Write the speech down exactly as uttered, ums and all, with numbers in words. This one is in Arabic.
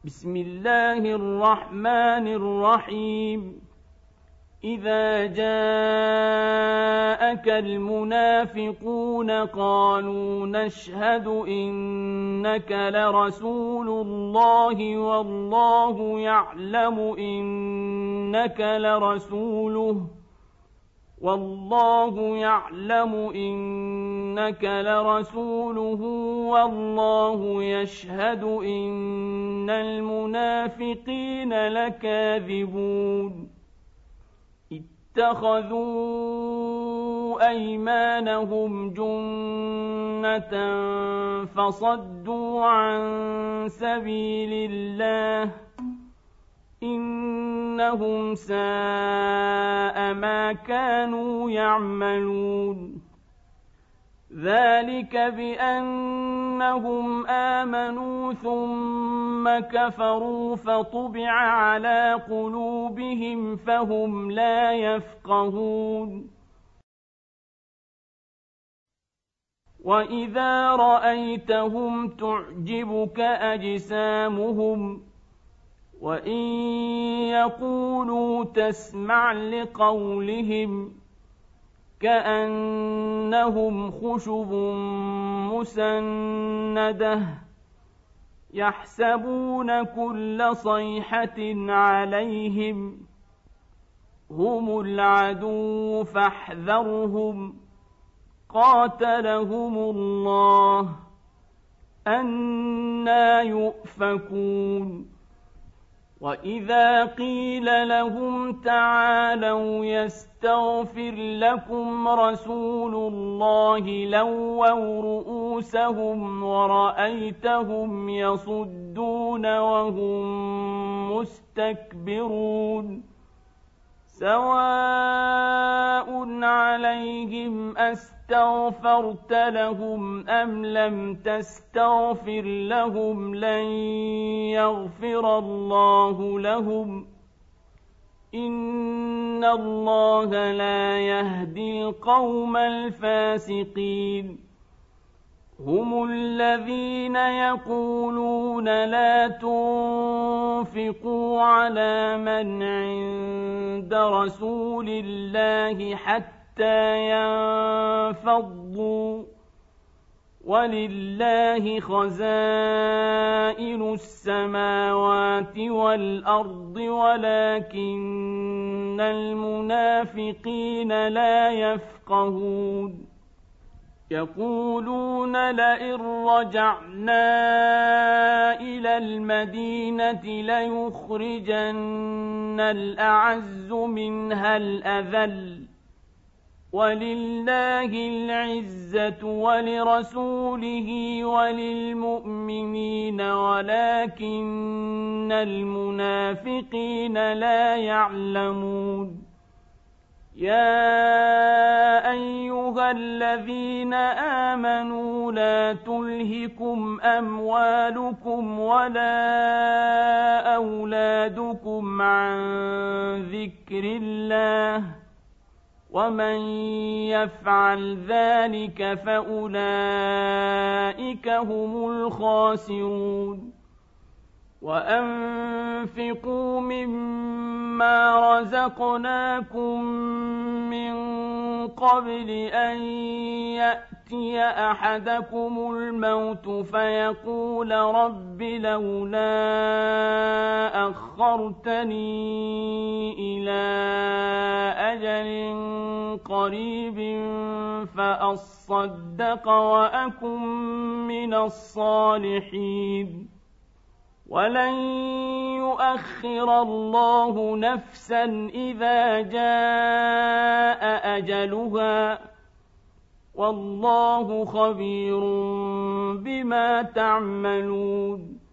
بسم الله الرحمن الرحيم إذا جاءك المنافقون قالوا نشهد إنك لرسول الله والله يعلم إنك لرسوله والله يعلم إنك لرسوله والله يشهد إن المنافقين لكاذبون اتخذوا أيمانهم جنة فصدوا عن سبيل الله إنهم ساء ما كانوا يعملون ذلك بأنهم آمنوا ثم كفروا فطبع على قلوبهم فهم لا يفقهون وإذا رأيتهم تعجبك أجسامهم وإن يقولوا تسمع لقولهم كأنهم خشب مسندة يحسبون كل صيحة عليهم هم العدو فاحذرهم قاتلهم الله أنى يؤفكون وإذا قيل لهم تعالوا يستغفر لكم رسول الله لووا رؤوسهم ورأيتهم يصدون وهم مستكبرون سواء عليهم أستغفرت لهم أم لم تستغفر لهم لن يغفر الله لهم إن الله لا يهدي القوم الفاسقين هم الذين يقولون لا تنفقوا على من عند رسول الله حتى ينفضوا ولله خزائن السماوات والأرض ولكن المنافقين لا يفقهون يقولون لئن رجعنا إلى المدينة ليخرجن الأعز منها الأذل ولله العزة ولرسوله وللمؤمنين ولكن المنافقين لا يعلمون يا أيها الذين آمنوا لا تلهكم أموالكم ولا أولادكم عن ذكر الله ومن يفعل ذلك فأولئك هم الخاسرون وأنفقوا مما رزقناكم من قبل أن يأتي أحدكم الموت فيقول رب لولا أخرتني إلى أجل قريب فأصدق وأكن من الصالحين ولن يؤخر الله نفسا إذا جاء أجلها والله خبير بما تعملون